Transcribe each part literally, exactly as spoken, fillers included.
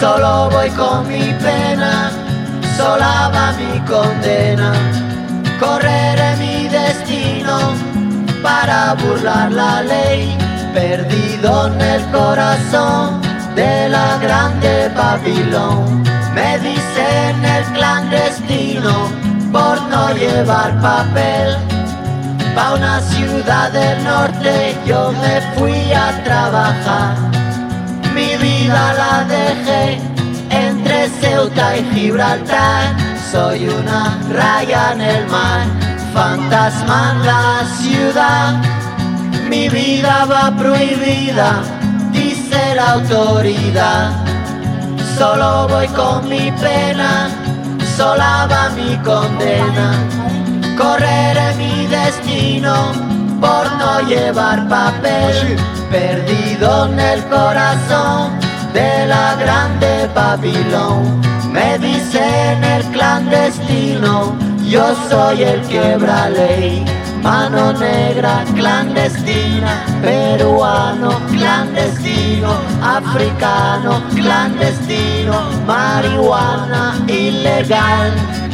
Solo voy con mi pena, sola va mi condena. Correré mi destino para burlar la ley, perdido en el corazón de la grande Babilón. Me dicen el clandestino por no llevar papel. Pa' una ciudad del norte yo me fui a trabajar. Mi vida la dejé entre Ceuta y Gibraltar. Soy una raya en el mar, fantasma en la ciudad. Mi vida va prohibida, dice la autoridad. Solo voy con mi pena, sola va mi condena. Correré mi destino por no llevar papel, perdido en el corazón de la grande Babilón. Me dicen el clandestino, yo soy el quebra ley. Mano negra clandestina, peruano clandestino, africano clandestino, marihuana ilegal.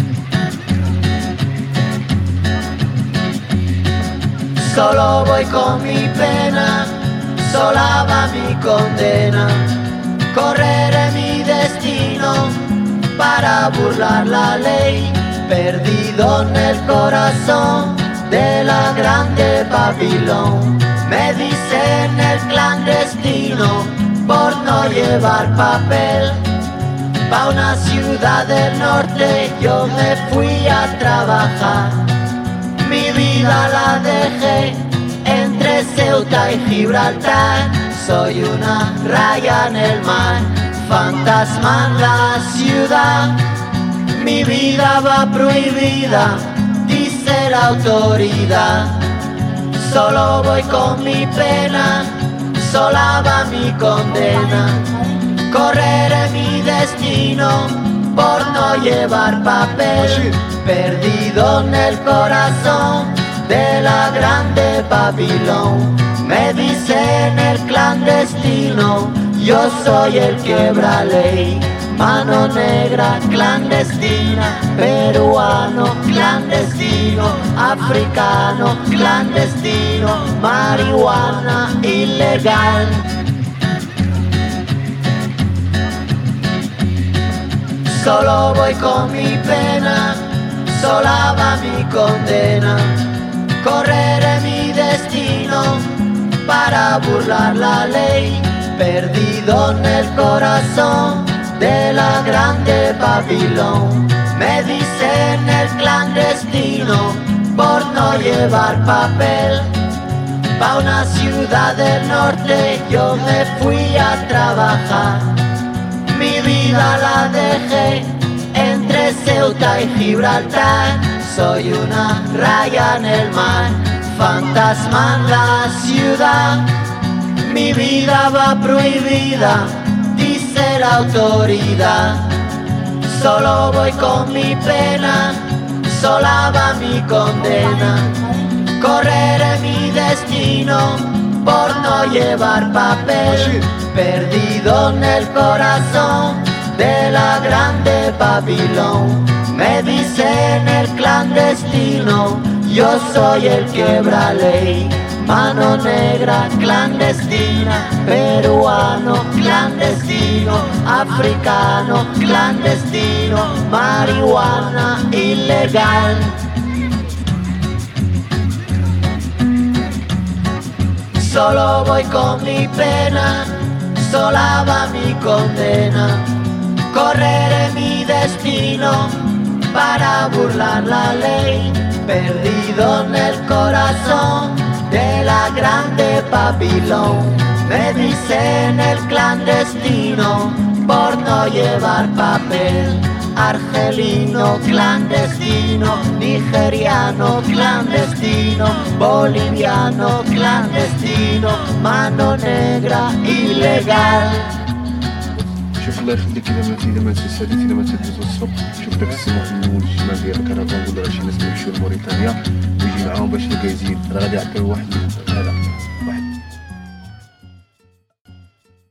Solo voy con mi pena, sola va mi condena. Correré mi destino para burlar la ley, perdido en el corazón de la grande Babilón. Me dicen el clandestino por no llevar papel. Pa' una ciudad del norte yo me fui a trabajar. Mi vida la dejé entre Ceuta y Gibraltar. Soy una raya en el mar, fantasma en la ciudad. Mi vida va prohibida, dice la autoridad. Solo voy con mi pena, sola va mi condena. Correré mi destino por no llevar papel, perdido en el corazón de la grande Babilón. Me dicen el clandestino, yo soy el quebra ley. Mano negra clandestina, peruano clandestino, africano clandestino, marihuana ilegal. Solo voy con mi pena, sola va mi condena. Correré mi destino para burlar la ley, perdido en el corazón de la grande Babilón. Me dicen el clandestino por no llevar papel. Pa' una ciudad del norte yo me fui a trabajar. Mi vida la dejé entre Ceuta y Gibraltar. Soy una raya en el mar, fantasma en la ciudad. Mi vida va prohibida, dice la autoridad. Solo voy con mi pena, sola va mi condena. Correré mi destino por no llevar papel, perdido en el corazón de la grande Babilón. Me dicen el clandestino, yo soy el quebra ley. Mano negra clandestina, peruano clandestino, africano clandestino, marihuana ilegal. Solo voy con mi pena, sola va mi condena. Correré mi destino para burlar la ley, perdido en el corazón de la grande Babilón. Me dicen el clandestino por no llevar papel. Argelino clandestino, nigeriano clandestino, boliviano clandestino, mano negra ilegal. شوف الله يخليك الا ما الا ما تسالي الا ما تدوز السوق شوف داك السمو في المول الشمال ديال الكرفان نقول راه شي ناس يمشيو لموريتانيا ويجي معاهم باش يلقى يزيد راه غادي يعطيو واحد